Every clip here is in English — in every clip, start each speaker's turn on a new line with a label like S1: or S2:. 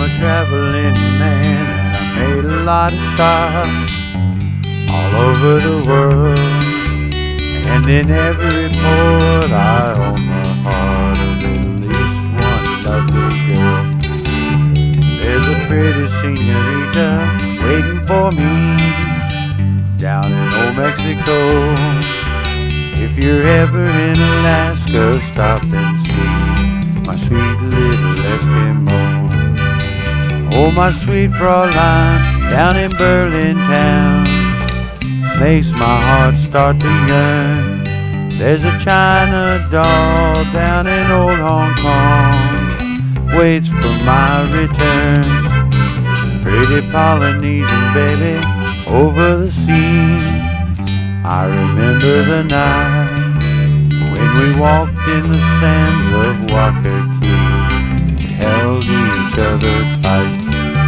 S1: a traveling man, and I made a lot of stops all over the world. And in every port I own the heart of at least one lovely girl. There's a pretty senorita waiting for me down in old Mexico. If you're ever in Alaska, stop and see my sweet little Eskimo. Oh, my sweet Fraulein down in Berlin town makes my heart start to yearn. There's a China doll down in old Hong Kong, waits for my return. Pretty Polynesian baby over the sea. I remember the night when we walked in the sands of Waikiki. We held each other tight.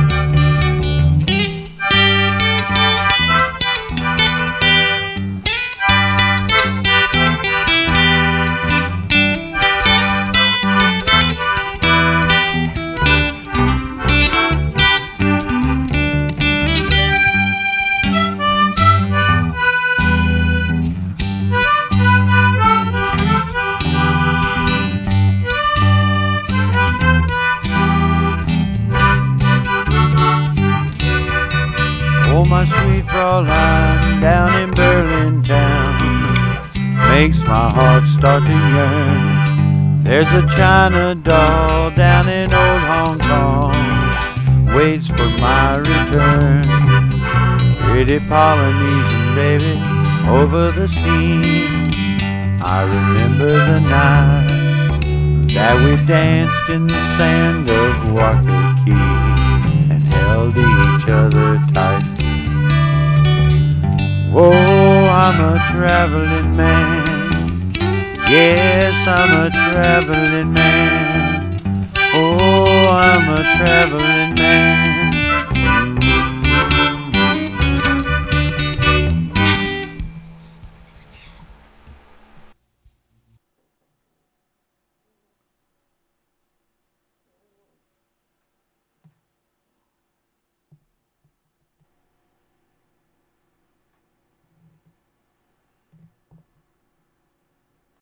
S1: Oh, my sweet Fraulein down in Berlin town makes my heart start to yearn. There's a China doll down in old Hong Kong, waits for my return. Pretty Polynesian baby over the sea. I remember the night that we danced in the sand of Waikiki and held each other tight. Oh, I'm a traveling man. Yes, I'm a traveling man. Oh, I'm a traveling man.